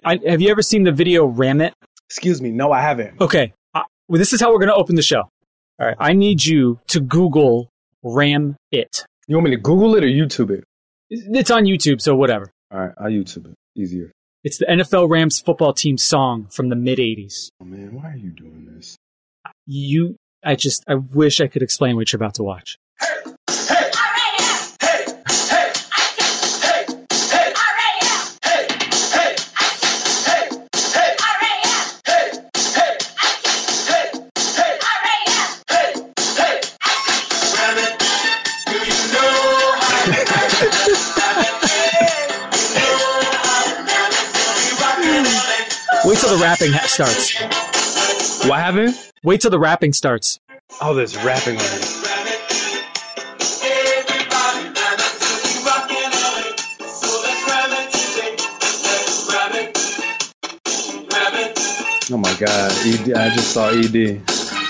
Have you ever seen the video Ram It? Excuse me. No, I haven't. Okay. Well, this is how we're going to open the show. All right. I need you to Google Ram It. You want me to Google it or YouTube it? It's on YouTube, so whatever. All right. I'll YouTube it. Easier. It's the NFL Rams football team song from the mid-'80s. Oh, man. Why are you doing this? I wish I could explain what you're about to watch. Wait till the rapping starts. What happened? Wait till the rapping starts. Oh, there's rapping on it. Oh my God, ED, I just saw ED.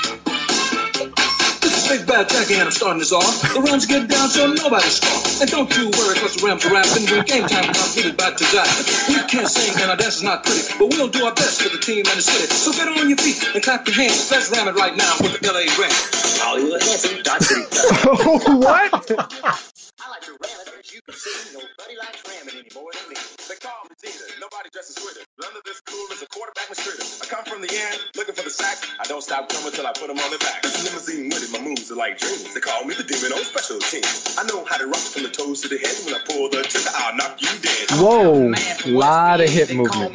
Big bad Jackie and I'm starting this off. The Rams get down so nobody's strong. And don't you worry, cause the Rams are rapping. When game time comes, give it back to Jack. We can't sing and our dance is not pretty, but we'll do our best for the team and the city. So get on your feet and clap your hands. Let's ram it right now with the LA Rams. Hollywood Hanson, Dot City. What? I like to ram it, as you can see. Nobody likes ramming any more than me. They call me Tina, nobody dresses with it. None of this cool as a quarterback mistreated. I come from the end, looking for the sack. I don't stop coming till I put them on their back. This limousine with it, my moves are like dreams. They call me the demon on special teams. I know how to rock from the toes to the head. When I pull the trigger, I'll knock you dead. Whoa, lot of hip movement.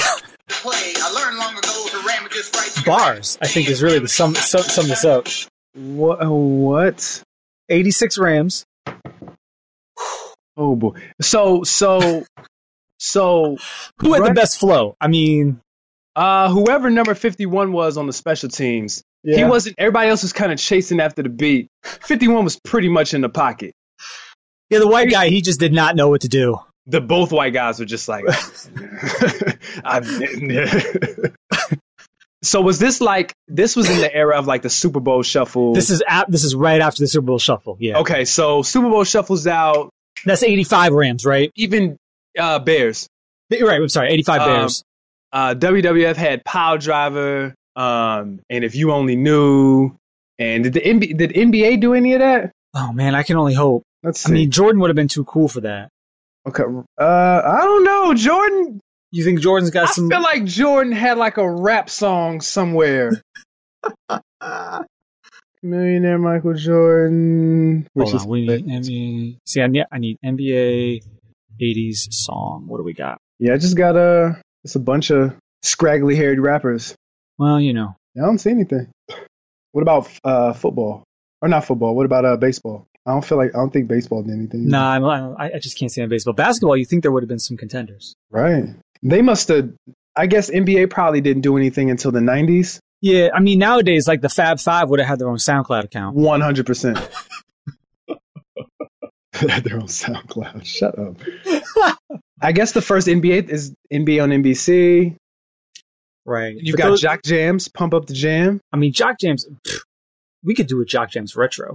Bars, I think, is really the sum this up. What? 86 Rams. Oh boy. So who had the best flow? I mean, whoever number 51 was on the special teams, he wasn't. Everybody else was kind of chasing after the beat. 51 was pretty much in the pocket. Yeah, the white guy, he just did not know what to do. Both white guys were just like. So was this like this was in the era of like the Super Bowl shuffle? This is right after the Super Bowl shuffle. Yeah. Okay, so Super Bowl shuffles out. That's 85 Rams, right? Even Bears. Right, I'm sorry, 85 Bears. WWF had Pile Driver, and If You Only Knew. And did NBA do any of that? Oh man, I can only hope. Let's see. I mean, Jordan would have been too cool for that. Okay, I don't know, Jordan. You think Jordan's got some? I feel like Jordan had like a rap song somewhere. Millionaire Michael Jordan. Hold on, we need NBA. See, I need NBA 80s song. What do we got? Yeah, I just got it's a bunch of scraggly haired rappers. Well, you know. I don't see anything. What about football? Or not football? What about baseball? I don't think baseball did anything. Nah, I just can't stand baseball. Basketball, you think there would have been some contenders. Right. They must have. I guess NBA probably didn't do anything until the 90s. Yeah, I mean, nowadays, like the Fab Five would have had their own SoundCloud account. 100%. Had their own SoundCloud. Shut up. I guess the first NBA is NBA on NBC. Right. You've got Jock Jams, Pump Up the Jam. I mean, Jock Jams, we could do a Jock Jams retro.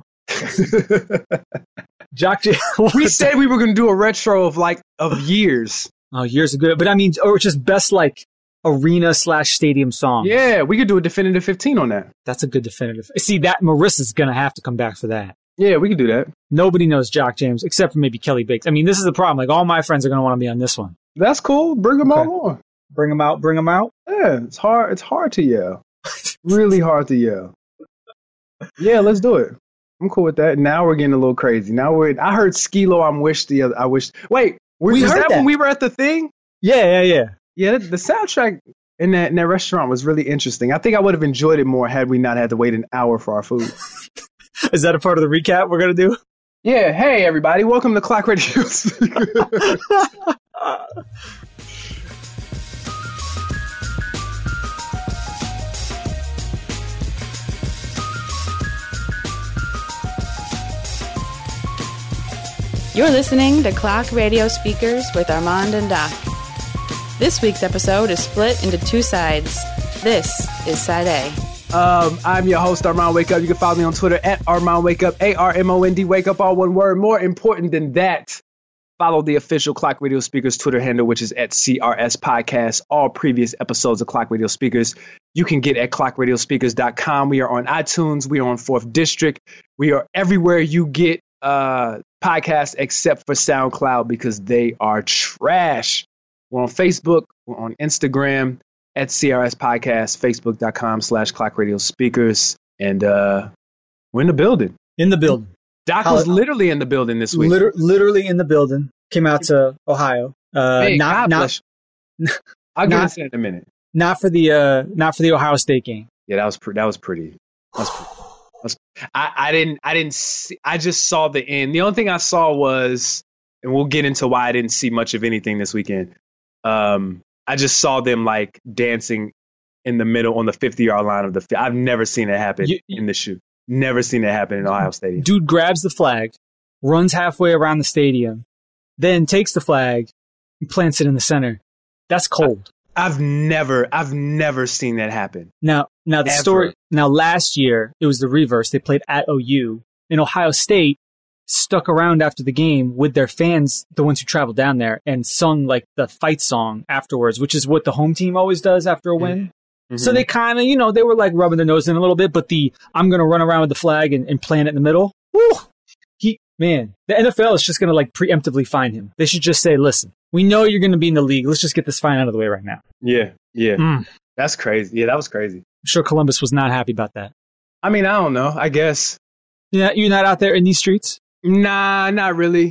Jock Jams. We said we were going to do a retro of years. Oh, years ago. But I mean, or just best like arena/stadium song. Yeah, we could do a definitive 15 on that. That's a good definitive. See, that Marissa's going to have to come back for that. Yeah, we could do that. Nobody knows Jock Jams except for maybe Kelly Biggs. I mean, this is the problem. Like, all my friends are going to want to be on this one. That's cool. Bring them out more. Bring them out. Bring them out. Yeah, it's hard. It's hard to yell. Really hard to yell. Yeah, let's do it. I'm cool with that. Now we're getting a little crazy. I heard Skee-Lo, I wish. Wait, we heard that when we were at the thing? Yeah. Yeah, the soundtrack in that restaurant was really interesting. I think I would have enjoyed it more had we not had to wait an hour for our food. Is that a part of the recap we're going to do? Yeah. Hey, everybody. Welcome to Clock Radio. You're listening to Clock Radio Speakers with Armand and Doc. This week's episode is split into two sides. This is Side A. I'm your host, Armand Wake Up. You can follow me on Twitter at Armand Wake Up, ARMOND Wake Up, all one word. More important than that, Follow the official Clock Radio Speakers Twitter handle, which is at CRS Podcast. All previous episodes of Clock Radio Speakers you can get at clockradiospeakers.com. We are on iTunes. We are on 4th District. We are everywhere you get podcasts except for SoundCloud because they are trash. We're on Facebook. We're on Instagram at CRS Podcast, Facebook.com/Clock Radio Speakers. And we're in the building. In the building. Doc was literally in the building this week. Literally in the building. Came out to Ohio. Hey, I'll get into that in a minute. Not for the Ohio State game. Yeah, that was pretty. I didn't see. I just saw the end. The only thing I saw was, and we'll get into why I didn't see much of anything this weekend. I just saw them like dancing in the middle on the 50-yard line of the field. I've never seen it happen in the shoot. Never seen it happen in Ohio Stadium. Dude grabs the flag, runs halfway around the stadium, then takes the flag and plants it in the center. That's cold. I've never seen that happen. Now the story. Now last year it was the reverse. They played at OU, and Ohio State stuck around after the game with their fans, the ones who traveled down there, and sung like the fight song afterwards, which is what the home team always does after a win. Mm-hmm. So they kind of, they were like rubbing their nose in a little bit, but I'm going to run around with the flag and plant it in the middle. Woo! The NFL is just going to like preemptively fine him. They should just say, listen, we know you're going to be in the league. Let's just get this fine out of the way right now. Yeah. That's crazy. Yeah, that was crazy. I'm sure Columbus was not happy about that. I mean, I don't know. I guess. Yeah, you're not out there in these streets? Nah, not really.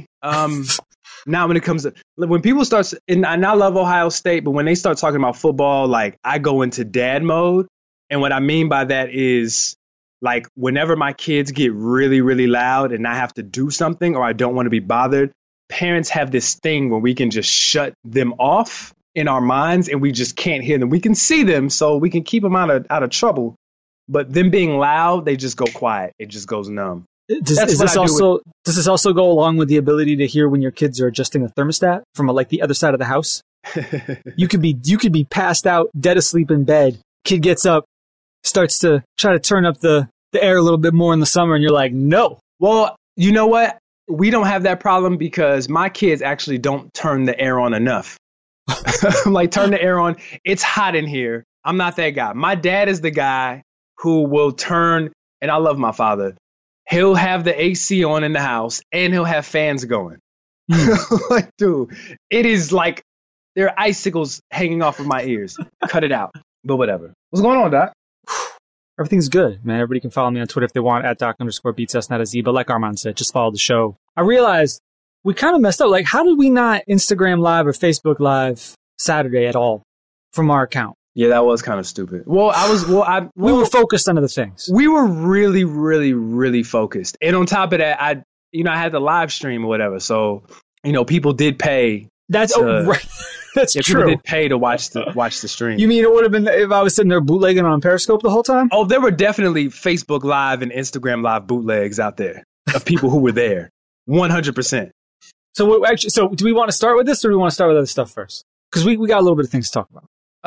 Not when it comes to when people start, and I love Ohio State, but when they start talking about football, like I go into dad mode. And what I mean by that is like whenever my kids get really, really loud and I have to do something or I don't want to be bothered, parents have this thing where we can just shut them off in our minds and we just can't hear them. We can see them, so we can keep them out of trouble. But them being loud, they just go quiet. It just goes numb. Does this also go along with the ability to hear when your kids are adjusting the thermostat from like the other side of the house? You could be passed out, dead asleep in bed. Kid gets up, starts to try to turn up the air a little bit more in the summer, and you're like, no. Well, you know what? We don't have that problem because my kids actually don't turn the air on enough. Like, turn the air on. It's hot in here. I'm not that guy. My dad is the guy who will turn, and I love my father. He'll have the AC on in the house and he'll have fans going. Like, dude, it is like there are icicles hanging off of my ears. Cut it out. But whatever. What's going on, Doc? Everything's good, man. Everybody can follow me on Twitter if they want at Doc_beats, not a Z. But like Armand said, just follow the show. I realized we kind of messed up. Like, how did we not Instagram Live or Facebook Live Saturday at all from our account? Yeah, that was kind of stupid. We were focused on other things. We were really, really, really focused. And on top of that, I had the live stream or whatever. So, people did pay. That's right. That's true. People did pay to watch the stream. You mean it would have been if I was sitting there bootlegging on Periscope the whole time? Oh, there were definitely Facebook Live and Instagram Live bootlegs out there of people who were there. 100%. So do we want to start with this or do we want to start with other stuff first? Because we got a little bit of things to talk about.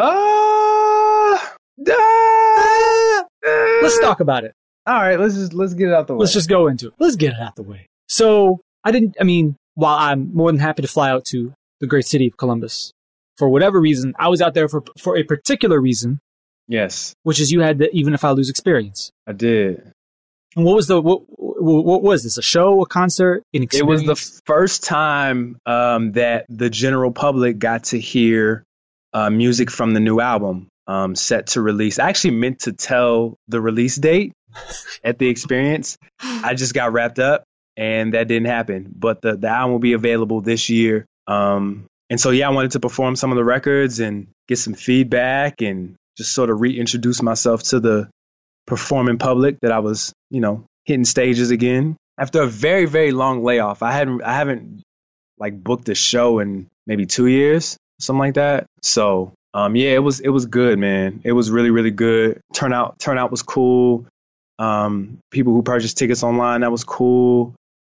Let's talk about it. All right, let's get it out the way. Let's just go into it. Let's get it out the way. So while I'm more than happy to fly out to the great city of Columbus, for whatever reason, I was out there for a particular reason. Yes. Which is you had the Even If I Lose experience. I did. And what was this? A show, a concert, an experience? It was the first time that the general public got to hear music from the new album set to release. I actually meant to tell the release date at the experience. I just got wrapped up and that didn't happen. But the album will be available this year. And so, I wanted to perform some of the records and get some feedback and just sort of reintroduce myself to the performing public that I was, hitting stages again. After a very, very long layoff, I haven't like booked a show in maybe 2 years, something like that. So, it was good, man. It was really, really good. Turnout was cool. People who purchased tickets online, that was cool.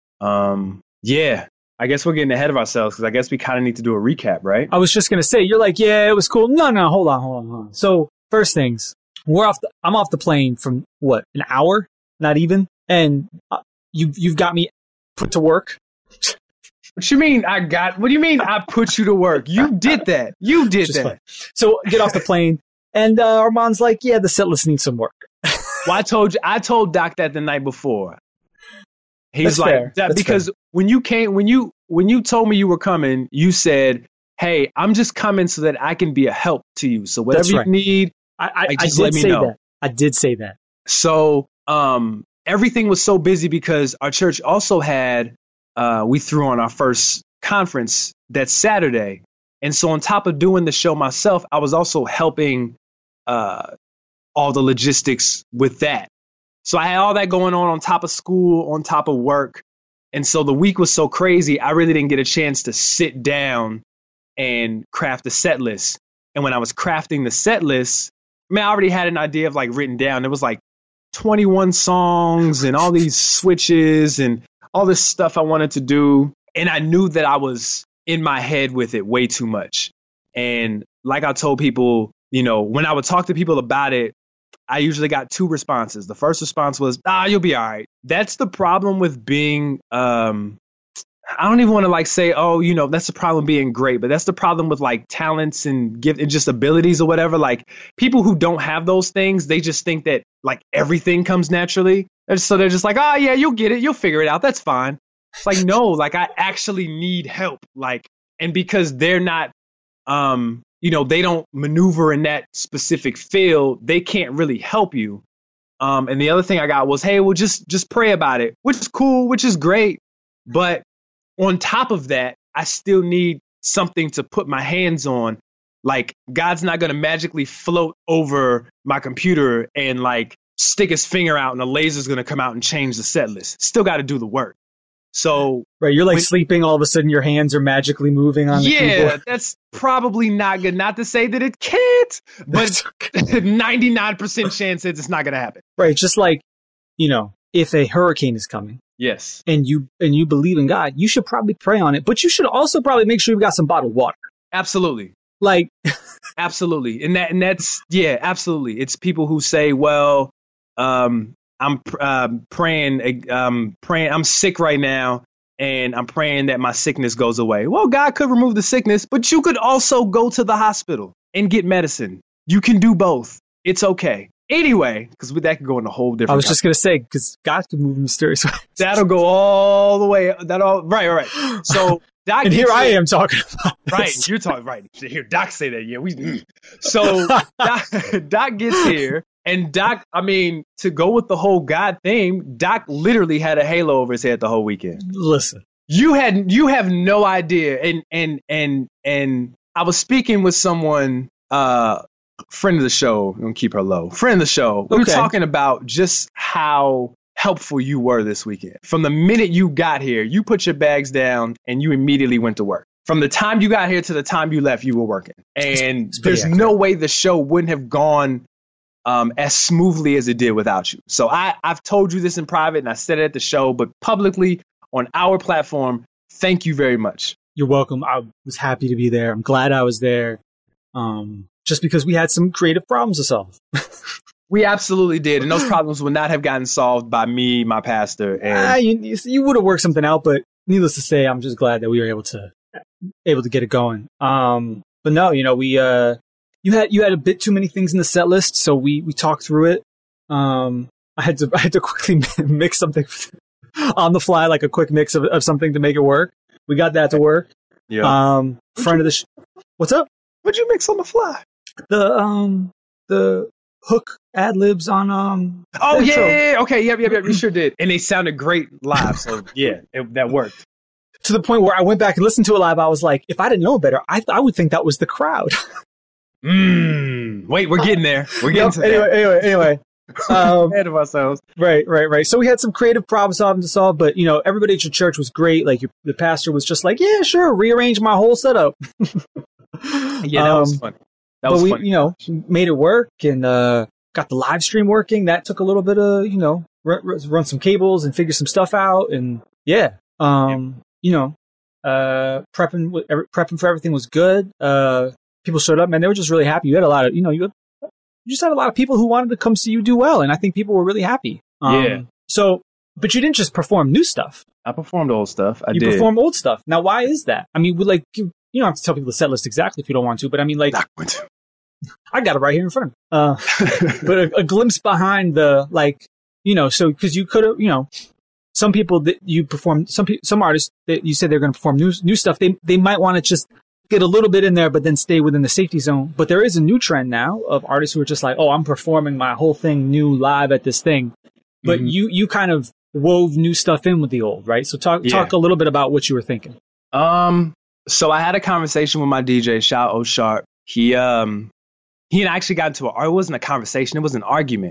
I guess we're getting ahead of ourselves because I guess we kind of need to do a recap, right? I was just going to say, you're like, yeah, it was cool. No, hold on. So first things, I'm off the plane from what, an hour? Not even. And you've got me put to work. What you mean what do you mean I put you to work? You did that. You did that. Fun. So get off the plane, and Armand's like, yeah, the set list needs some work. Well, I told Doc that the night before. He's That's like, fair. That's because fair. when you told me you were coming, you said, hey, I'm just coming so that I can be a help to you. So whatever you need, I just did let me say know. that. I did say that. So everything was so busy because our church also had, we threw on our first conference that Saturday. And so on top of doing the show myself, I was also helping all the logistics with that. So I had all that going on top of school, on top of work. And so the week was so crazy, I really didn't get a chance to sit down and craft a set list. And when I was crafting the set list, I already had an idea of like written down. There was like 21 songs and all these switches and all this stuff I wanted to do. And I knew that I was in my head with it way too much. And like I told people, when I would talk to people about it, I usually got two responses. The first response was, you'll be all right. That's the problem with being, I don't even want to say, that's the problem being great, but that's the problem with like talents and just abilities or whatever. Like people who don't have those things, they just think that like everything comes naturally. And so they're just like, yeah, you'll get it. You'll figure it out. That's fine. It's like, no, like I actually need help. Like, and because they're not, they don't maneuver in that specific field, they can't really help you. And the other thing I got was, hey, well, just pray about it, which is cool, which is great. But on top of that, I still need something to put my hands on. Like God's not going to magically float over my computer and like stick his finger out and the laser's going to come out and change the set list. Still got to do the work. So right, you're like sleeping, all of a sudden your hands are magically moving on the keyboard. That's probably not good. Not to say that it can't, but 99% chance that it's not going to happen. Right, just like, if a hurricane is coming. Yes. And you believe in God, you should probably pray on it, but you should also probably make sure you've got some bottled water. Absolutely. Like absolutely. And that's absolutely. It's people who say, well, I'm praying. I'm sick right now, and I'm praying that my sickness goes away. Well, God could remove the sickness, but you could also go to the hospital and get medicine. You can do both. It's okay. Anyway, because that could go in a whole different. I was just gonna say because God can move in mysterious ways. That'll go all the way. Right. So Doc and here I am talking about right. this. You're talking right. Hear Doc say that. Yeah, So Doc gets here. And Doc, to go with the whole God theme, Doc literally had a halo over his head the whole weekend. Listen, you have no idea. And I was speaking with someone, friend of the show. I'm gonna keep her low. Friend of the show. We were talking about just how helpful you were this weekend. From the minute you got here, you put your bags down and you immediately went to work. From the time you got here to the time you left, you were working. And there's no way the show wouldn't have gone as smoothly as it did without you. So I've told you this in private and I said it at the show, but publicly on our platform, thank you very much. You're welcome. I was happy to be there. I'm glad I was there. Just because we had some creative problems to solve. We absolutely did. And those problems would not have gotten solved by me, my pastor. And you would have worked something out, but needless to say, I'm just glad that we were able to get it going. But no, we, You had a bit too many things in the set list, so we talked through it. I had to quickly mix something on the fly, like a quick mix of something to make it work. We got that to work. Yeah. Friend of the what's up? What'd you mix on the fly? The hook ad libs on Oh yeah. Okay. Yep. You sure did, and they sounded great live. So yeah, that worked. To the point where I went back and listened to it live. I was like, if I didn't know better, I would think that was the crowd. Wait, we're getting there. We're getting to that. Anyway. Ahead of ourselves. Right. So we had some creative problem solving to solve, but everybody at your church was great. Like the pastor was just like, yeah, sure, rearrange my whole setup. Yeah, that was fun. We made it work and got the live stream working. That took a little bit of run some cables and figure some stuff out, and prepping for everything was good. People showed up, man. They were just really happy. You had a lot of, you just had a lot of people who wanted to come see you do well. And I think people were really happy. So But you didn't just perform new stuff. I performed old stuff. You perform old stuff. Now, why is that? I mean, you don't have to tell people the set list exactly if you don't want to, but I mean, like, not going to. I got it right here in front of me. But a glimpse behind the, like, so because you could have, some people that you perform, some artists that you said they're going to perform new stuff, they might want to just get a little bit in there, but then stay within the safety zone. But there is a new trend now of artists who are just like, oh, I'm performing my whole thing new live at this thing. But you kind of wove new stuff in with the old, right? So talk a little bit about what you were thinking. So I had a conversation with my DJ, Shao O Sharp. He and I actually got into it wasn't a conversation, it was an argument.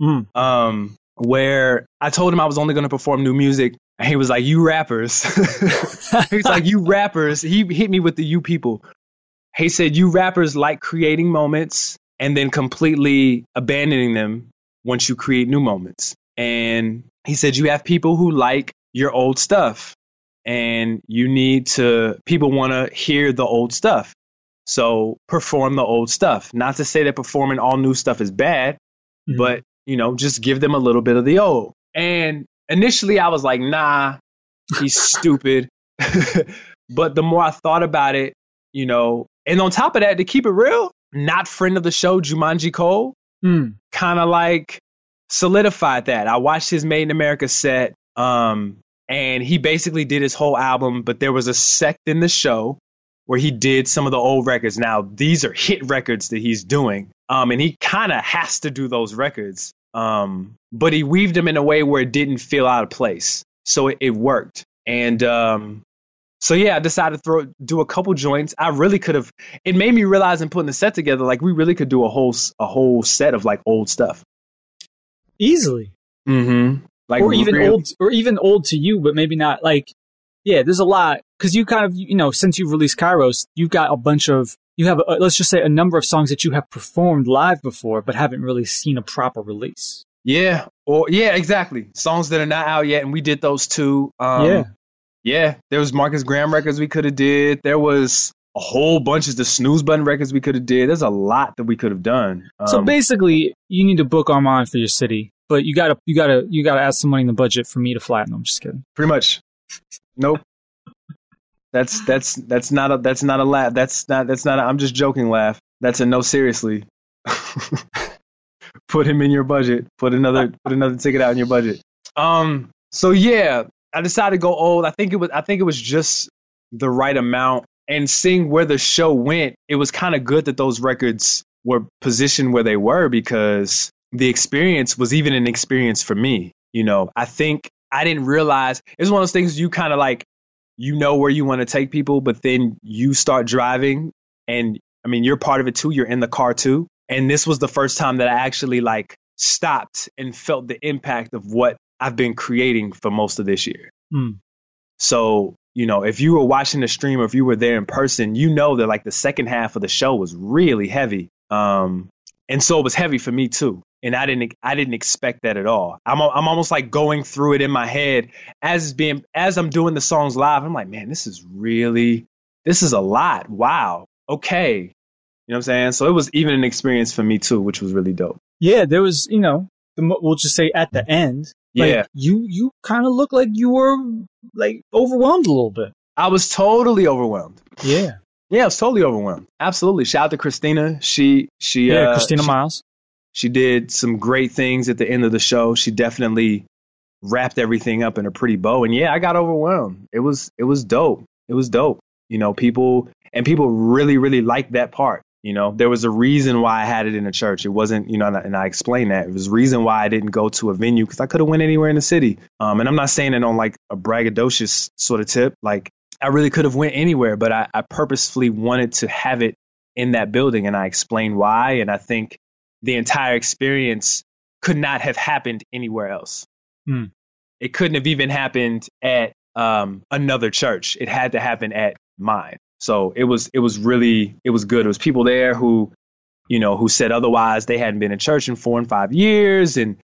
Where I told him I was only going to perform new music. And he was like, you rappers. He's like, you rappers. He hit me with the you people. He said, you rappers like creating moments and then completely abandoning them once you create new moments. And he said, you have people who like your old stuff and people want to hear the old stuff. So perform the old stuff. Not to say that performing all new stuff is bad, but, just give them a little bit of the old. And initially I was like, nah, he's stupid. But the more I thought about it, and on top of that, to keep it real, not friend of the show, Jumanji Cole, kind of like solidified that. I watched his Made in America set, and he basically did his whole album, but there was a sect in the show where he did some of the old records. Now, these are hit records that he's doing, and he kind of has to do those records. But he weaved them in a way where it didn't feel out of place. So it worked. And I decided to do a couple joints. I really could have. It made me realize in putting the set together, like we really could do a whole set of like old stuff. Easily. Mm-hmm. Like, or even old to you, but maybe not. Like, yeah, there's a lot. Because you kind of, since you've released Kairos, you've got let's just say a number of songs that you have performed live before, but haven't really seen a proper release. Yeah. Exactly. Songs that are not out yet. And we did those too. Yeah. There was Marcus Graham records we could have did. There was a whole bunch of the Snooze Button records we could have did. There's a lot that we could have done. So basically you need to book Armand for your city, but you gotta add some money in the budget for me to fly. No, I'm just kidding. Pretty much. Nope. That's not a laugh. That's not I'm just joking laugh. That's a no, seriously. Put him in your budget. Put another ticket out in your budget. So yeah, I decided to go old. I think it was just the right amount. And seeing where the show went, it was kind of good that those records were positioned where they were, because the experience was even an experience for me. I think I didn't realize it's one of those things you kind of like, where you want to take people, but then you start driving and I mean, you're part of it too. You're in the car too. And this was the first time that I actually like stopped and felt the impact of what I've been creating for most of this year. So, if you were watching the stream or if you were there in person, that like the second half of the show was really heavy. And so it was heavy for me too. And I didn't expect that at all. I'm almost like going through it in my head as I'm doing the songs live. I'm like, man, this is a lot. Wow. Okay. You know what I'm saying? So it was even an experience for me too, which was really dope. Yeah, there was, we'll just say at the end, like, you kind of looked like you were like overwhelmed a little bit. I was totally overwhelmed. Yeah. Yeah, I was totally overwhelmed. Absolutely. Shout out to Christina. Christina Miles. She did some great things at the end of the show. She definitely wrapped everything up in a pretty bow. And yeah, I got overwhelmed. It was dope. It was dope. People really, really liked that part. There was a reason why I had it in a church. It wasn't, and I explained that. It was a reason why I didn't go to a venue, because I could have went anywhere in the city. And I'm not saying it on like a braggadocious sort of tip. Like, I really could have went anywhere, but I purposefully wanted to have it in that building. And I explained why. And I think the entire experience could not have happened anywhere else. It couldn't have even happened at another church. It had to happen at mine. So it was good. It was people there who said otherwise. They hadn't been in church in 4 and 5 years. And,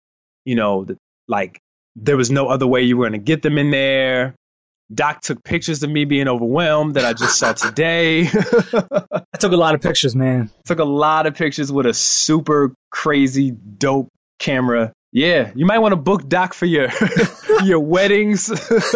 there was no other way you were going to get them in there. Doc took pictures of me being overwhelmed that I just saw today. I took a lot of pictures, man. Took a lot of pictures with a super crazy, dope camera. Yeah, you might want to book Doc for your your weddings.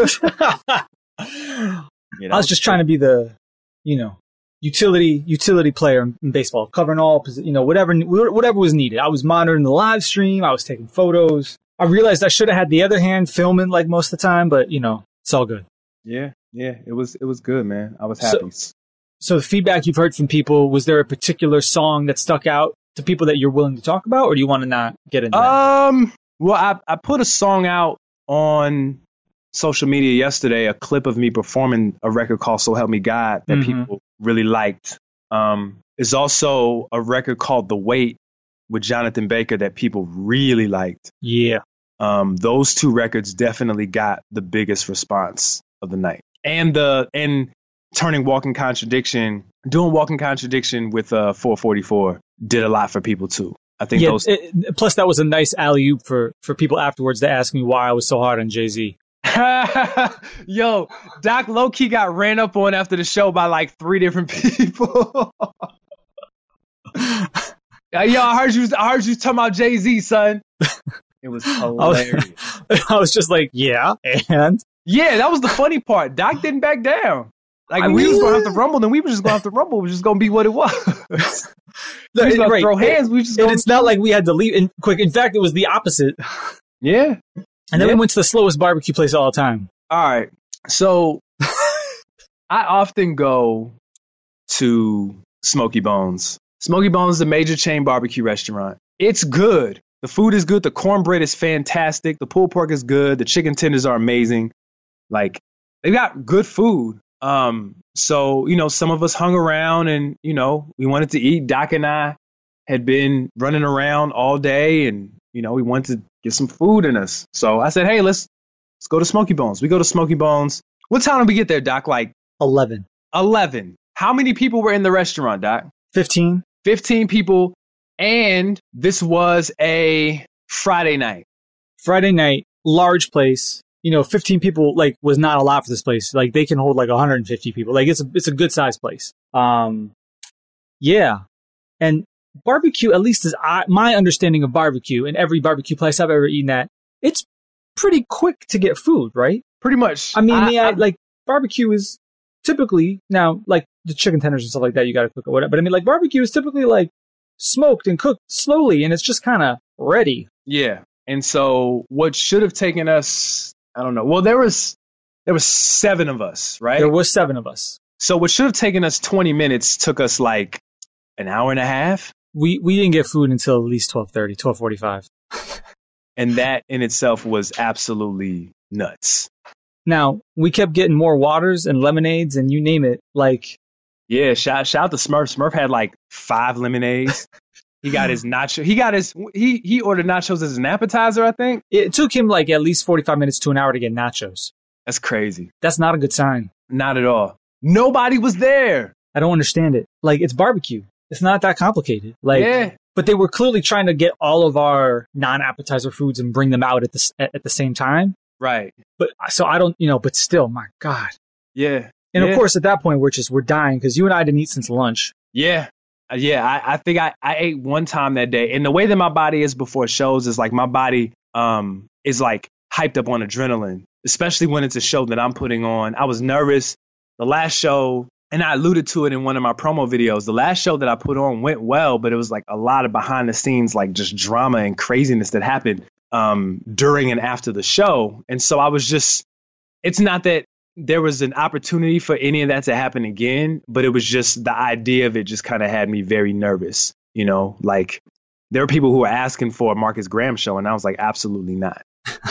I was just trying to be the, utility player in baseball, covering all, whatever was needed. I was monitoring the live stream. I was taking photos. I realized I should have had the other hand filming like most of the time, but it's all good. Yeah, it was good, man. I was happy. So the feedback you've heard from people, was there a particular song that stuck out to people that you're willing to talk about, or do you want to not get into that? Well, I put a song out on social media yesterday, a clip of me performing a record called So Help Me God that people really liked. There's also a record called The Wait with Jonathan Baker that people really liked. Yeah. Those two records definitely got the biggest response of the night. And doing Walking Contradiction with 444 did a lot for people too. I think plus that was a nice alley-oop for people afterwards to ask me why I was so hard on Jay-Z. Yo, Doc low-key got ran up on after the show by like 3 different people. Yo, I heard you talking about Jay-Z, son. It was hilarious. I was just like, yeah, and? Yeah, that was the funny part. Doc didn't back down. Like, we was going to have to rumble, then we were just going to have to rumble. It was just going to be what it was. We was going to throw hands. It's not like we had to leave quick. In fact, it was the opposite. Yeah. And then we went to the slowest barbecue place all the time. All right. So I often go to Smoky Bones. Smoky Bones is a major chain barbecue restaurant. It's good. The food is good. The cornbread is fantastic. The pulled pork is good. The chicken tenders are amazing. Like, they got good food. So, some of us hung around and, we wanted to eat. Doc and I had been running around all day and, we wanted to get some food in us. So I said, hey, let's go to Smoky Bones. We go to Smoky Bones. What time did we get there, Doc? Like 11. 11. How many people were in the restaurant, Doc? 15. 15 people. And this was a Friday night. Large place. 15 people, like, was not a lot for this place. Like, they can hold, like, 150 people. Like, it's a good-sized place. Yeah. And barbecue, at least as my understanding of barbecue, and every barbecue place I've ever eaten at, it's pretty quick to get food, right? Pretty much. I mean, like, barbecue is typically, now, like, the chicken tenders and stuff like that, you gotta cook or whatever. But I mean, like, barbecue is typically, like, smoked and cooked slowly, and it's just kind of ready. Yeah. And so what should have taken us... I don't know. Well, there was 7 of us, right? There was 7 of us. So what should have taken us 20 minutes took us like an hour and a half. We didn't get food until at least 12:30, 12:45. And that in itself was absolutely nuts. Now, we kept getting more waters and lemonades and you name it. Like, yeah, shout out to Smurf. Smurf had like 5 lemonades. He got his nacho. He ordered nachos as an appetizer, I think. It took him like at least 45 minutes to an hour to get nachos. That's crazy. That's not a good sign. Not at all. Nobody was there. I don't understand it. Like, it's barbecue. It's not that complicated. Like, yeah. But they were clearly trying to get all of our non-appetizer foods and bring them out at the same time. Right. But so I don't, but still, my God. Yeah. And of course, at that point, we're dying because you and I didn't eat since lunch. Yeah. Yeah, I think I ate one time that day. And the way that my body is before shows is like my body is like hyped up on adrenaline, especially when it's a show that I'm putting on. I was nervous. The last show, and I alluded to it in one of my promo videos, the last show that I put on went well, but it was like a lot of behind the scenes, like just drama and craziness that happened during and after the show. And so I was just, it's not that there was an opportunity for any of that to happen again, but it was just the idea of it just kind of had me very nervous. Like there were people who were asking for a Marcus Graham show, and I was like, absolutely not.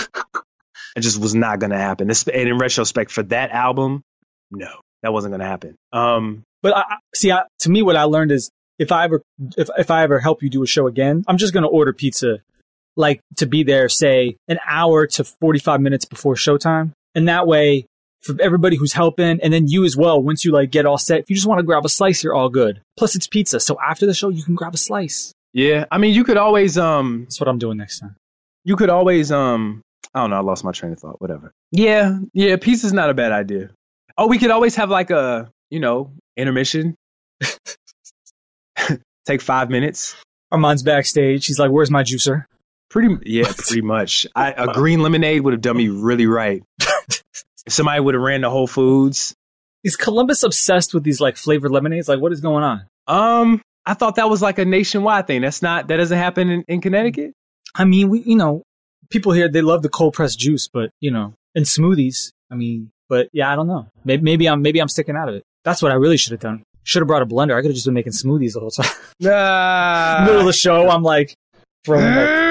It just was not going to happen. And in retrospect, for that album, no, that wasn't going to happen. But to me, what I learned is if I ever help you do a show again, I'm just going to order pizza, like to be there, say an hour to 45 minutes before showtime, and that way, for everybody who's helping, and then you as well, once you like get all set, if you just want to grab a slice, you're all good. Plus it's pizza, so after the show, you can grab a slice. Yeah, I mean, you could always... That's what I'm doing next time. You could always... I don't know, I lost my train of thought, whatever. Yeah, pizza's not a bad idea. Oh, we could always have like a, intermission. Take 5 minutes. Armand's backstage. He's like, where's my juicer? Pretty much. A green lemonade would have done me really right. If somebody would have ran to Whole Foods. Is Columbus obsessed with these like flavored lemonades? Like, what is going on? I thought that was like a nationwide thing. That doesn't happen in Connecticut. I mean, people here, they love the cold pressed juice, but and smoothies. I mean, but yeah, I don't know. Maybe I'm sticking out of it. That's what I really should have done. Should have brought a blender. I could have just been making smoothies the whole time. Middle of the show, I'm like throwing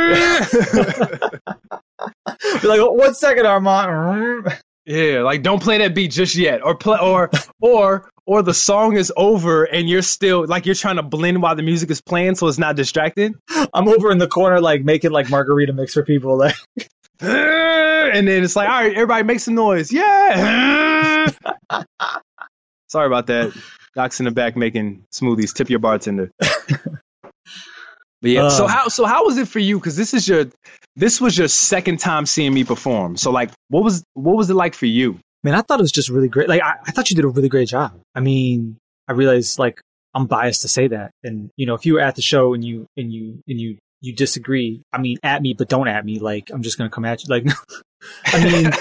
Be like, 1 second, Armand. Yeah, like don't play that beat just yet, or the song is over and you're still like you're trying to blend while the music is playing, so it's not distracted. I'm over in the corner like making like margarita mix for people, like, and then it's like, all right, everybody make some noise, yeah. Sorry about that. Doc's in the back making smoothies. Tip your bartender. But yeah, so how was it for you? Because this was your second time seeing me perform. So like, what was it like for you? Man, I thought it was just really great. Like, I thought you did a really great job. I mean, I realized like I'm biased to say that, and if you were at the show and you disagree, I mean, at me, but don't at me. Like, I'm just gonna come at you. Like, I mean.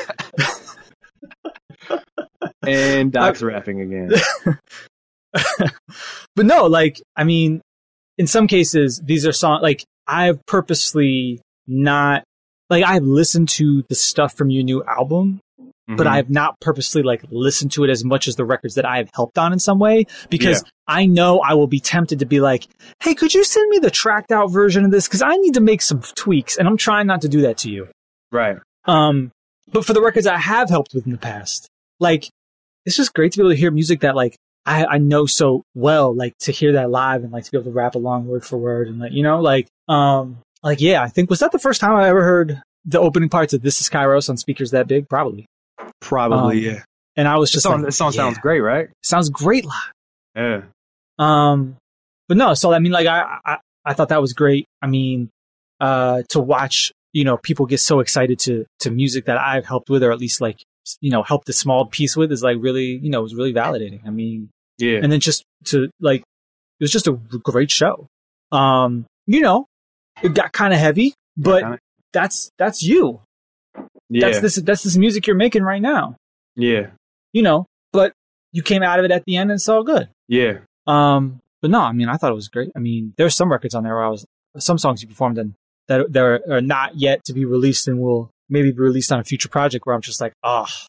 And Doc's rapping again. But no, like, I mean, in some cases, these are songs, like, I've purposely not, like, I've listened to the stuff from your new album, but I have not purposely, like, listened to it as much as the records that I have helped on in some way, because I know I will be tempted to be like, hey, could you send me the tracked out version of this? Because I need to make some tweaks, and I'm trying not to do that to you. Right. But for the records I have helped with in the past, like, it's just great to be able to hear music that, like, I know so well, like, to hear that live and, like, to be able to rap along word for word and, like, yeah, I think, was that the first time I ever heard the opening parts of This Is Kairos on speakers that big? Probably, yeah. And I was just this song sounds great, right? Sounds great live. Yeah. But no, so, I mean, like, I thought that was great. I mean, to watch, people get so excited to music that I've helped with, or at least, like, helped a small piece with, is like really, it was really validating. I mean, yeah. And then just to, like, it was just a great show. It got kind of heavy, but that's you. Yeah. That's this music you're making right now. Yeah. But you came out of it at the end and it's all good. Yeah. But no, I mean, I thought it was great. I mean, there's some records on there where some songs you performed in that are not yet to be released and will maybe be released on a future project where I'm just like,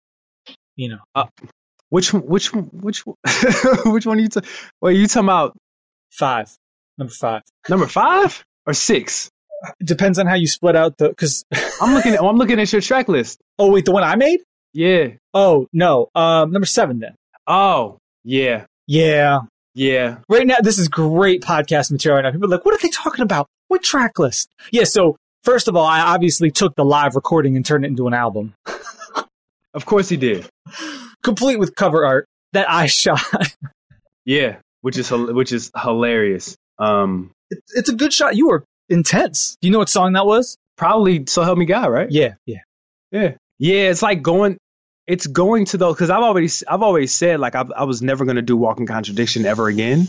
which one are you are you talking about? Number 5. Number 5 or 6? It depends on how you split out because I'm looking at your track list. Oh wait, the one I made? Yeah. Oh no. Number 7 then. Oh, yeah. Yeah. Yeah. Right now, this is great podcast material right now. People are like, what are they talking about? What track list? Yeah, so first of all, I obviously took the live recording and turned it into an album. Of course he did. Complete with cover art that I shot. Yeah, which is hilarious. It's a good shot. You were intense. Do you know what song that was? Probably So Help Me God, right? Yeah. It's like going to those, because I've always said, like, I was never going to do Walking Contradiction ever again.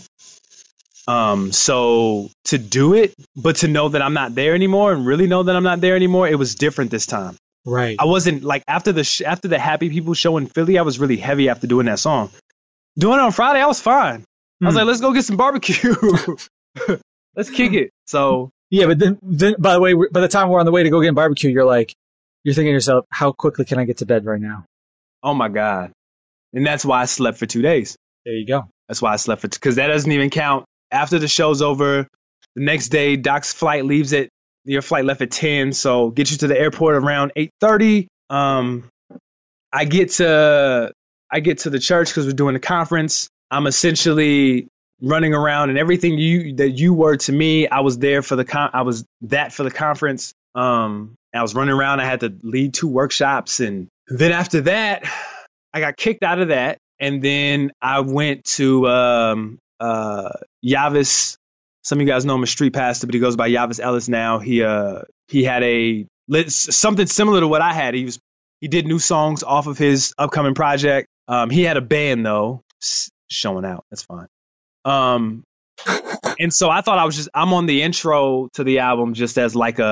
So to do it, but to know that I'm not there anymore and really know that I'm not there anymore, it was different this time. Right. I wasn't like after the Happy People show in Philly, I was really heavy after doing that song. Doing it on Friday, I was fine. I was like, let's go get some barbecue. Let's kick it. So yeah, but then by the way, by the time we're on the way to go get barbecue, you're thinking to yourself, how quickly can I get to bed right now? Oh my God. And that's why I slept for 2 days. There you go. That's why I slept because that doesn't even count. After the show's over, the next day, Doc's flight leaves at, your flight left at 10, so get you to the airport around 8:30. I get to the church because we're doing a conference. I'm essentially running around, and everything that you were to me, I was there for the conference. I was running around. I had to lead 2 workshops, and then after that, I got kicked out of that, and then I went to Yavis. Some of you guys know him as Street Pastor, but he goes by Yavis Ellis now. He had something similar to what I had. He did new songs off of his upcoming project. He had a band though, showing out. That's fine. And so I thought I'm on the intro to the album just as like a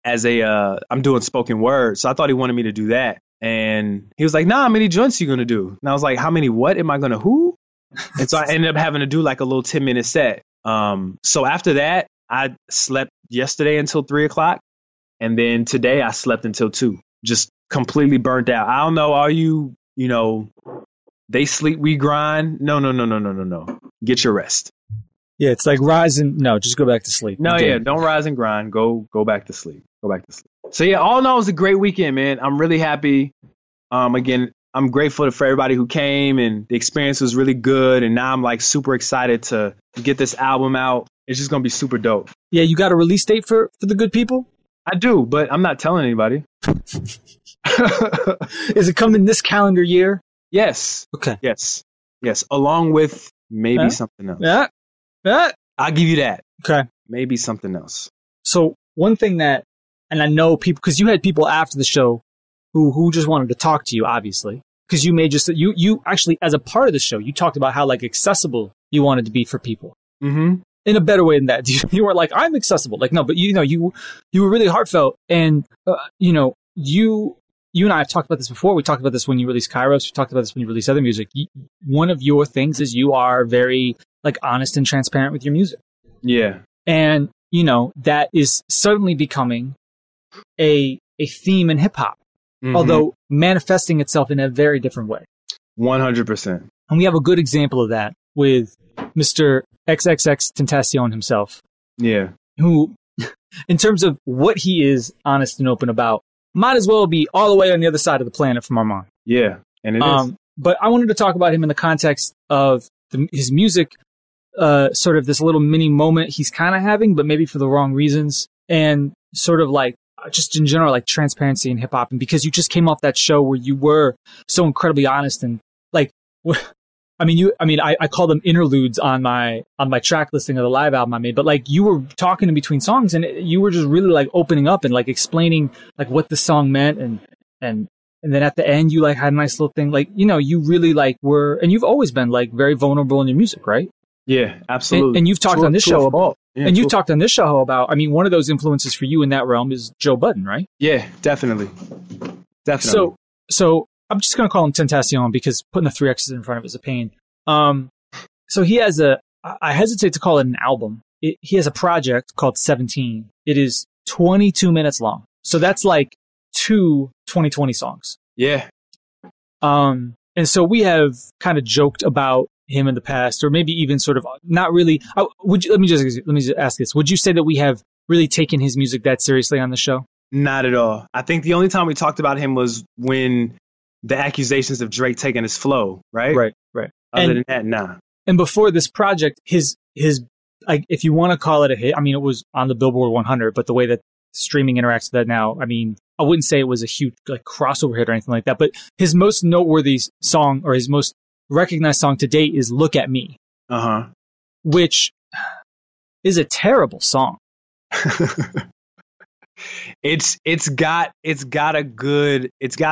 I'm doing spoken word. So I thought he wanted me to do that. And he was like, nah, how many joints you going to do? And I was like, how many what am I going to who? And so I ended up having to do like a little 10-minute set. So after that, I slept yesterday until 3 o'clock. And then today I slept until 2, just completely burnt out. I don't know. Are you, they sleep, we grind. No. Get your rest. Yeah, it's like rise and no, just go back to sleep. No, yeah, don't rise and grind. Go back to sleep. Go back to sleep. So yeah, all in all, it was a great weekend, man. I'm really happy. Again, I'm grateful for everybody who came, and the experience was really good. And now I'm like super excited to get this album out. It's just gonna be super dope. Yeah, you got a release date for the good people? I do, but I'm not telling anybody. Is it coming this calendar year? Yes. Okay. Yes. Along with maybe something else. Yeah. I'll give you that. Okay. Maybe something else. So one thing that, and I know people, because you had people after the show who just wanted to talk to you, obviously, because you you actually, as a part of the show, you talked about how like accessible you wanted to be for people. Mm-hmm. In a better way than that. You weren't like, I'm accessible. Like, no, but you were really heartfelt. And, you and I have talked about this before. We talked about this when you released Kairos. We talked about this when you released other music. One of your things is you are very like honest and transparent with your music. Yeah. And, that is suddenly becoming a theme in hip hop, although manifesting itself in a very different way. 100%. And we have a good example of that with Mr. XXX Tentacion himself. Yeah. Who, in terms of what he is honest and open about, might as well be all the way on the other side of the planet from Armand. Yeah, and it is. But I wanted to talk about him in the context of his music, sort of this little mini moment he's kind of having, but maybe for the wrong reasons, and sort of like just in general, like transparency in hip hop. And because you just came off that show where you were so incredibly honest and like, I call them interludes on my track listing of the live album I made, but like you were talking in between songs and you were just really like opening up and like explaining like what the song meant and then at the end you like had a nice little thing, like, you really like were, and you've always been like very vulnerable in your music, right? Yeah, absolutely. And you've talked on this show about, talked on this show about, one of those influences for you in that realm is Joe Budden, right? Yeah, definitely. So I'm just going to call him Tentacion because putting the 3 X's in front of it is a pain. So he has I hesitate to call it an album. He has a project called 17. It is 22 minutes long. So that's like 2 2020 songs. Yeah. And so we have kind of joked about him in the past, or maybe even sort of not really. Let me just ask this. Would you say that we have really taken his music that seriously on the show? Not at all. I think the only time we talked about him was when the accusations of Drake taking his flow, right? Right. Other than that, nah. And before this project, his like, if you want to call it a hit, it was on the Billboard 100, but the way that streaming interacts with that now, I wouldn't say it was a huge like crossover hit or anything like that, but his most noteworthy song or his most recognized song to date is Look at Me. Which is a terrible song. It's got a good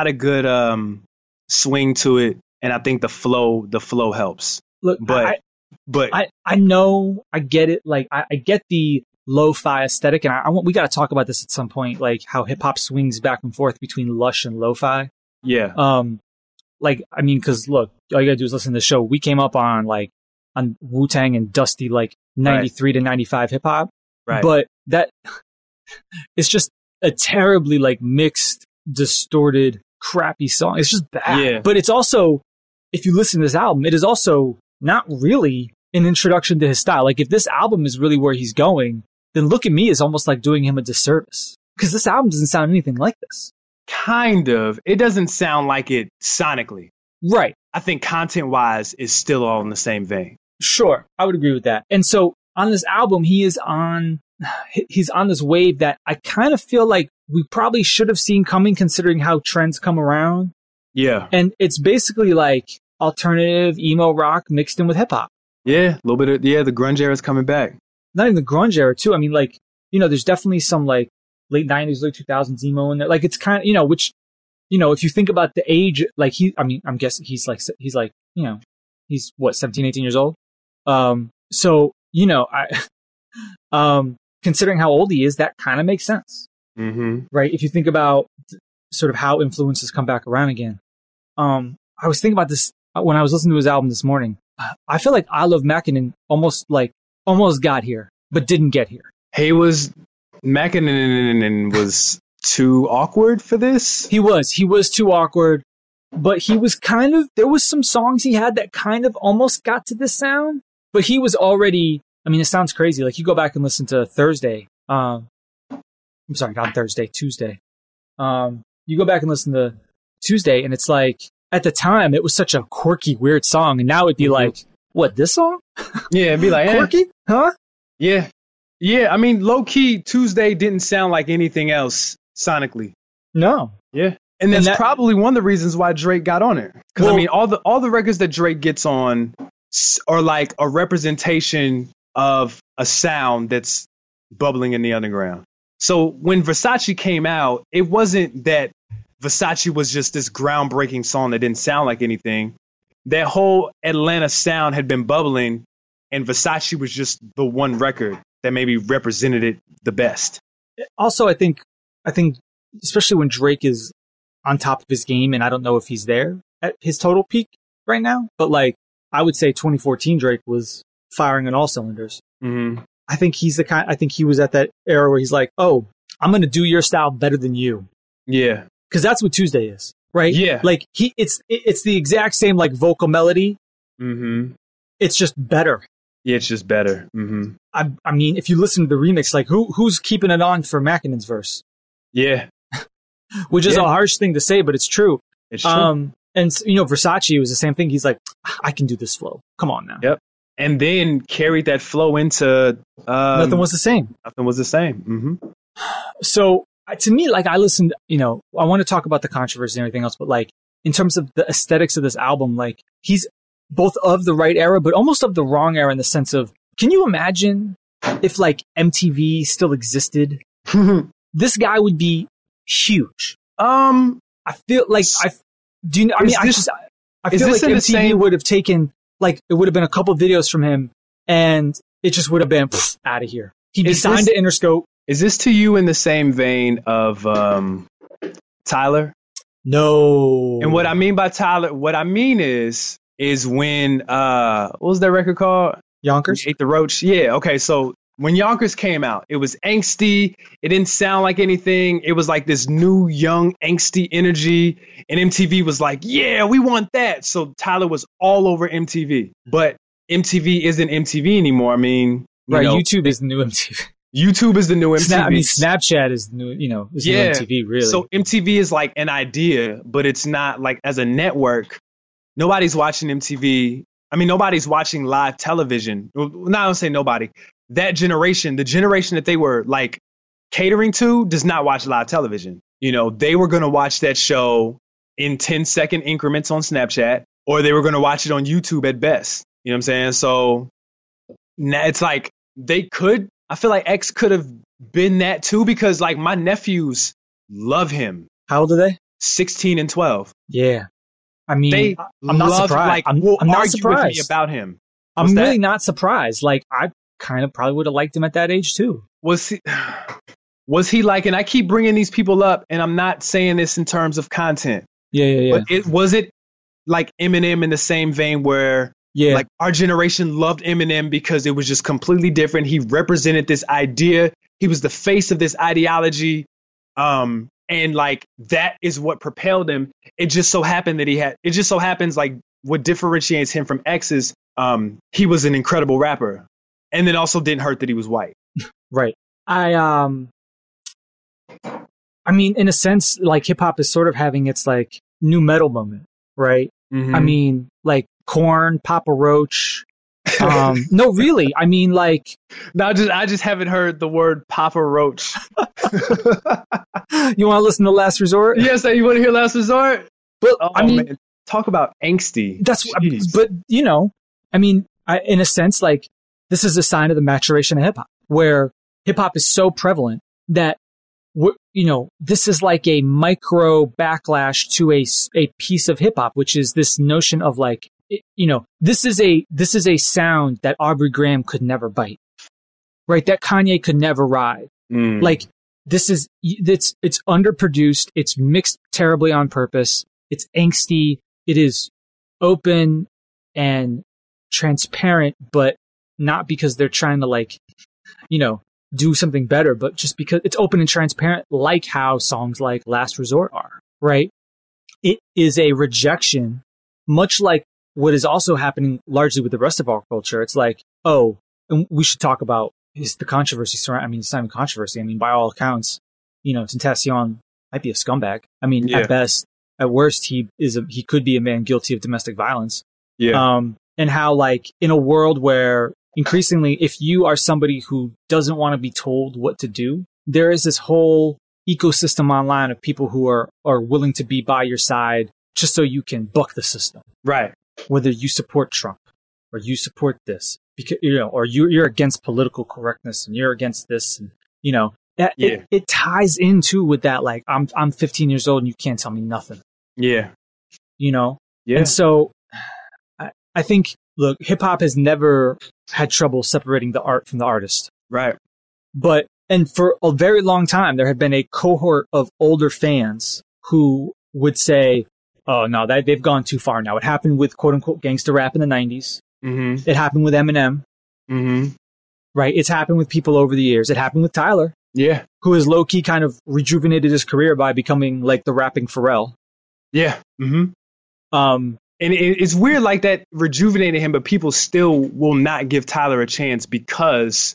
swing to it, and I think the flow helps. Look, but I know, I get it. Like I get the lo-fi aesthetic, and we got to talk about this at some point, like how hip hop swings back and forth between lush and lo-fi. Yeah. Because look, all you gotta do is listen to the show. We came up on Wu-Tang and dusty like 93 to 95 hip hop, right? But that it's just a terribly like mixed, distorted, crappy song. It's just bad. Yeah. But it's also, if you listen to this album, it is also not really an introduction to his style. Like if this album is really where he's going, then Look at Me is almost like doing him a disservice, because this album doesn't sound anything like this. Kind of. It doesn't sound like it sonically. Right. I think content-wise is still all in the same vein. Sure. I would agree with that. And so on this album, he's on this wave that I kind of feel like we probably should have seen coming, considering how trends come around. Yeah. And it's basically like alternative emo rock mixed in with hip hop. Yeah. A little bit of, the grunge era is coming back. Not even the grunge era too. There's definitely some like late 90s, late 2000s emo in there. Like it's kind of, which, if you think about the age, like I'm guessing he's what, 17, 18 years old. Considering how old he is, that kind of makes sense. right? If you think about sort of how influences come back around again. I was thinking about this when I was listening to his album this morning. I feel like I Love Mackinnon almost got here, but didn't get here. Mackinnon was too awkward for this. He was too awkward, but he was there was some songs he had that kind of almost got to this sound, but he was already, I mean, it sounds crazy. Like you go back and listen to Thursday. I'm sorry, not Thursday, Tuesday. You go back and listen to Tuesday and it's like, at the time, it was such a quirky, weird song. And now it'd be like, what, this song? Yeah, it'd be like, quirky? Huh? Yeah. Yeah, I mean, low-key, Tuesday didn't sound like anything else sonically. No. Yeah. And that's probably one of the reasons why Drake got on it. Because, I mean, all the records that Drake gets on are like a representation of a sound that's bubbling in the underground. So when Versace came out, it wasn't that Versace was just this groundbreaking song that didn't sound like anything. That whole Atlanta sound had been bubbling, and Versace was just the one record that maybe represented it the best. Also, I think especially when Drake is on top of his game, and I don't know if he's there at his total peak right now, but like I would say 2014 Drake was firing on all cylinders. Mm-hmm. I think he was at that era where he's like, oh, I'm going to do your style better than you. Yeah. Because that's what Tuesday is, right? Yeah. Like it's the exact same like vocal melody. Mm-hmm. It's just better. Yeah, it's just better. Mm-hmm. I mean, if you listen to the remix, like who's keeping it on for Mackinnon's verse? Yeah. Which is a harsh thing to say, but it's true. It's true. And you know, Versace was the same thing. He's like, I can do this flow. Come on now. Yep. And then carried that flow into Nothing Was the Same. Nothing Was the Same. Mm-hmm. So to me, like I listened, you know, I want to talk about the controversy and everything else, but like in terms of the aesthetics of this album, like he's both of the right era, but almost of the wrong era in the sense of, can you imagine if like MTV still existed? This guy would be huge. I feel like I feel like MTV would have taken, like, it would have been a couple videos from him and it just would have been out of here. He'd be signed to Interscope. Is this to you in the same vein of Tyler? No. And what I mean by Tyler, what I mean is when what was that record called? Yonkers? Ate the Roach. Yeah, okay, so when Yonkers came out, it was angsty. It didn't sound like anything. It was like this new, young, angsty energy. And MTV was like, yeah, we want that. So Tyler was all over MTV. But MTV isn't MTV anymore. I mean, YouTube is the new MTV. YouTube is the new MTV. Snapchat is the new, new MTV, really. So MTV is like an idea, but it's not like as a network. Nobody's watching MTV. I mean, nobody's watching live television. Well, I don't say nobody. That generation, the generation that they were like catering to, does not watch live television. You know, they were going to watch that show in 10-second increments on Snapchat, or they were going to watch it on YouTube at best. You know what I'm saying? So now it's like I feel like X could have been that too, because like my nephews love him. How old are they? 16 and 12. Yeah. I mean, I'm not surprised. Like, I'm not surprised with me about him. I'm really not surprised. Like, I kind of probably would have liked him at that age too. Was he like, and I keep bringing these people up, and I'm not saying this in terms of content. Yeah. But was it like Eminem in the same vein where like our generation loved Eminem because it was just completely different. He represented this idea. He was the face of this ideology. And like that is what propelled him. It just so happened that it just so happens like what differentiates him from X is he was an incredible rapper. And then also didn't hurt that he was white. Right. I mean, in a sense, like hip hop is sort of having its like new metal moment, right? Mm-hmm. I mean, like Korn, Papa Roach. No, really. I mean, like. No, I just haven't heard the word Papa Roach. You want to listen to Last Resort? Yes, you want to hear Last Resort? But I mean, man. Talk about angsty. But I mean, in a sense, like this is a sign of the maturation of hip hop, where hip hop is so prevalent that this is like a micro backlash to a piece of hip hop, which is this notion of like, this is a sound that Aubrey Graham could never bite, right? That Kanye could never ride. Like it's underproduced. It's mixed terribly on purpose. It's angsty. It is open and transparent, but not because they're trying to like, you know, do something better, but just because it's open and transparent, like how songs like Last Resort are, right? It is a rejection, much like what is also happening largely with the rest of our culture. It's like, oh, and we should talk about the controversy surrounding, I mean, it's not even controversy. I mean, by all accounts, you know, Tentacion might be a scumbag. I mean, at best, at worst, he could be a man guilty of domestic violence. Yeah. And how, like, in a world where increasingly, if you are somebody who doesn't want to be told what to do, there is this whole ecosystem online of people who are willing to be by your side just so you can buck the system. Right. Whether you support Trump or you support this, because, you know, or you're against political correctness and you're against this, and, you know, it ties into with that, like, I'm 15 years old and you can't tell me nothing. Yeah. You know? Yeah. And so I think, look, hip hop has never had trouble separating the art from the artist. Right. And for a very long time, there had been a cohort of older fans who would say, oh, no, they've gone too far now. It happened with quote unquote gangster rap in the 90s. Mm-hmm. It happened with Eminem. Mm-hmm. Right. It's happened with people over the years. It happened with Tyler. Yeah. Who has low key kind of rejuvenated his career by becoming like the rapping Pharrell. Yeah. Mm-hmm. And it's weird like that rejuvenated him, but people still will not give Tyler a chance because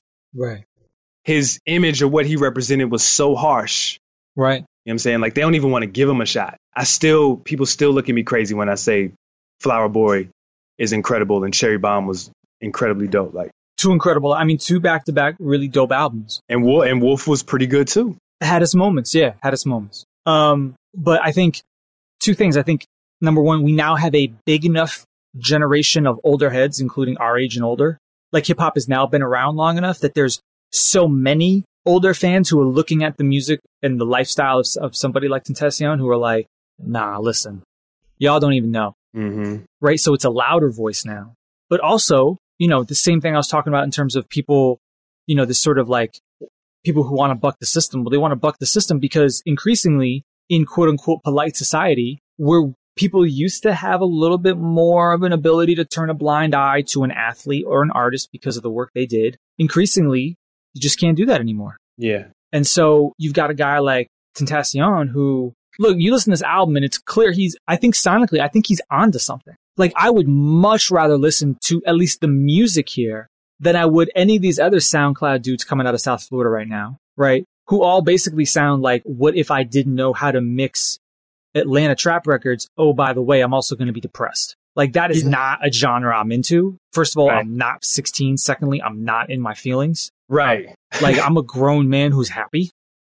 his image of what he represented was so harsh. Right. You know what I'm saying? Like, they don't even want to give him a shot. People still look at me crazy when I say Flower Boy is incredible and Cherry Bomb was incredibly dope. Like, two incredible. I mean, two back-to-back really dope albums. And Wolf was pretty good too. Had its moments. Yeah. Had its moments. But I think two things. I think, number one, we now have a big enough generation of older heads, including our age and older. Like, hip hop has now been around long enough that there's so many older fans who are looking at the music and the lifestyle of somebody like Tentacion who are like, nah, listen, y'all don't even know. Mm-hmm. Right. So it's a louder voice now. But also, you know, the same thing I was talking about in terms of people, you know, this sort of like people who want to buck the system. Well, they want to buck the system because increasingly in quote unquote polite society, where people used to have a little bit more of an ability to turn a blind eye to an athlete or an artist because of the work they did. Increasingly, you just can't do that anymore. Yeah. And so you've got a guy like Tentacion who, look, you listen to this album and it's clear I think he's onto something. Like, I would much rather listen to at least the music here than I would any of these other SoundCloud dudes coming out of South Florida right now, right? Who all basically sound like, what if I didn't know how to mix Atlanta trap records? Oh, by the way, I'm also going to be depressed. Like, that is not a genre I'm into. First of all, I'm not 16. Secondly, I'm not in my feelings. Right. Like, I'm a grown man who's happy.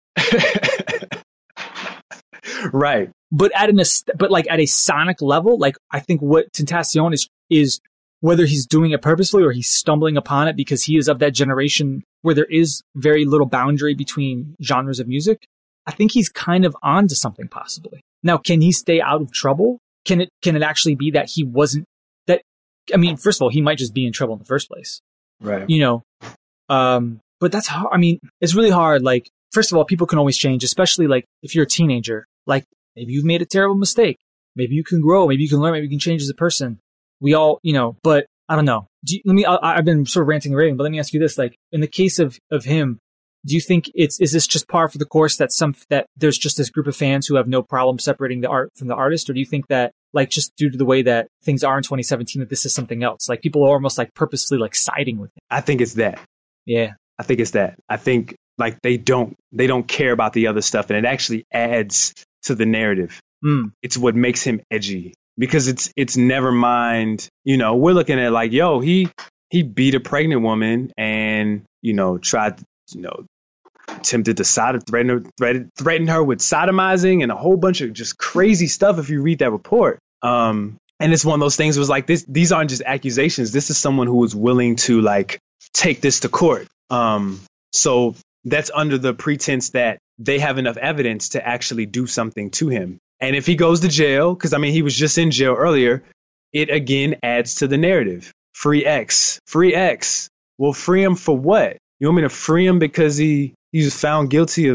Right. But at a sonic level, like, I think what Tentacion is whether he's doing it purposefully or he's stumbling upon it because he is of that generation where there is very little boundary between genres of music, I think he's kind of onto something possibly. Now, can he stay out of trouble? Can it actually be that he wasn't that? I mean, first of all, he might just be in trouble in the first place. Right. You know, but that's hard. I mean, it's really hard. Like, first of all, people can always change, especially like if you're a teenager, like maybe you've made a terrible mistake. Maybe you can grow. Maybe you can learn. Maybe you can change as a person. We all, you know, but I don't know. I've been sort of ranting and raving, but let me ask you this. Like, in the case of him, do you think is this just par for the course that there's just this group of fans who have no problem separating the art from the artist? Or do you think that, like, just due to the way that things are in 2017, that this is something else? Like, people are almost like purposely like siding with it. I think it's that. Yeah. I think it's that. I think like they don't care about the other stuff, and it actually adds to the narrative. It's what makes him edgy, because it's never mind, you know, we're looking at like, yo, he beat a pregnant woman and, you know, tried, you know, attempted to threaten her with sodomizing and a whole bunch of just crazy stuff if you read that report. And it's one of those things, it was like these aren't just accusations. This is someone who was willing to like take this to court. So that's under the pretense that they have enough evidence to actually do something to him. And if he goes to jail, because I mean, he was just in jail earlier, it again adds to the narrative. Free X. Well, free him for what? You want me to free him because he was found guilty of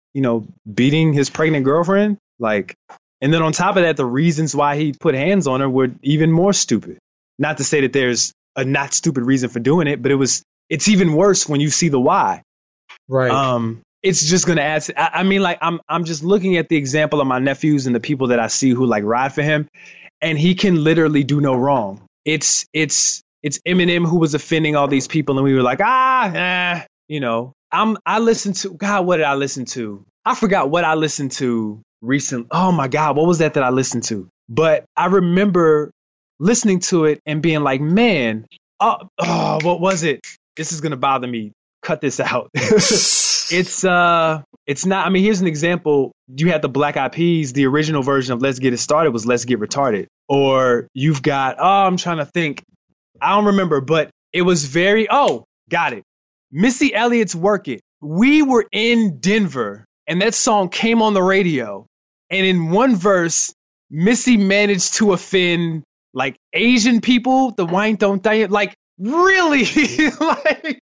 beating his pregnant girlfriend. Like, and then on top of that, the reasons why he put hands on her were even more stupid. Not to say that there's a not stupid reason for doing it, but it's even worse when you see the why. Right. It's just going to add to, I mean, like, I'm just looking at the example of my nephews and the people that I see who like ride for him, and he can literally do no wrong. It's Eminem who was offending all these people, and we were like, I listened to, God, what did I listen to? I forgot what I listened to recently. Oh my God, what was that I listened to? But I remember listening to it and being like, man, what was it? This is going to bother me. Cut this out. It's not, I mean, here's an example. You had the Black Eyed Peas, the original version of Let's Get It Started was Let's Get Retarded. Or you've got, I'm trying to think. I don't remember, but it was got it. Missy Elliott's Work It. We were in Denver and that song came on the radio. And in one verse, Missy managed to offend like Asian people, the wine don't die, like really, like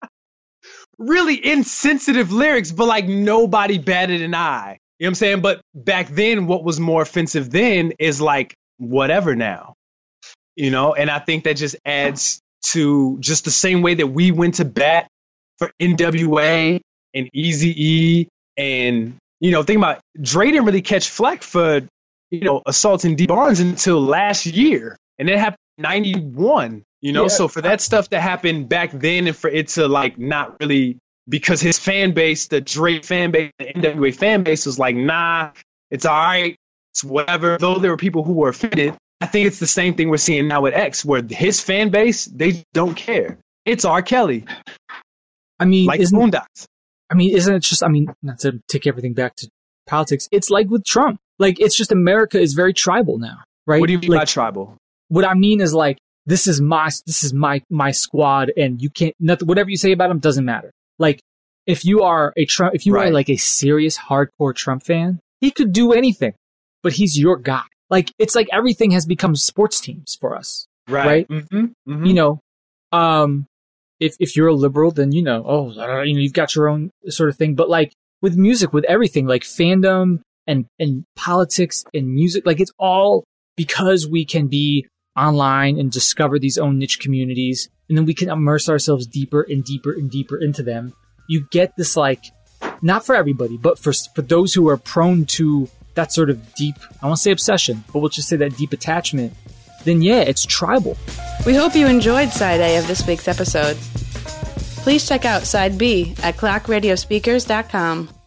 really insensitive lyrics, but like nobody batted an eye. You know what I'm saying? But back then, what was more offensive then is like whatever now, and I think that just adds to just the same way that we went to bat for NWA and Eazy-E and, think about Dre didn't really catch flack for, assaulting D Barnes until last year. And it happened in 91, so for that stuff to happen back then and for it to like not really, because his fan base, the Dre fan base, the NWA fan base was like, nah, it's all right. It's whatever. Though there were people who were offended. I think it's the same thing we're seeing now with X, where his fan base, they don't care. It's R. Kelly. I mean, like Boondocks. I mean, isn't it just, not to take everything back to politics, it's like with Trump. Like, it's just America is very tribal now, right? What do you mean by tribal? What I mean is like, this is my squad, and you can't, whatever you say about him doesn't matter. Like, if you are are like a serious hardcore Trump fan, he could do anything, but he's your guy. Like, it's like everything has become sports teams for us. Right? Mm-hmm. Mm-hmm. If you're a liberal, then, you've got your own sort of thing. But like with music, with everything, like fandom and politics and music, like it's all because we can be online and discover these own niche communities. And then we can immerse ourselves deeper and deeper and deeper into them. You get this, like, not for everybody, but for those who are prone to that sort of deep, I won't say obsession, but we'll just say that deep attachment, then yeah, it's tribal. We hope you enjoyed Side A of this week's episode. Please check out Side B at clockradiospeakers.com.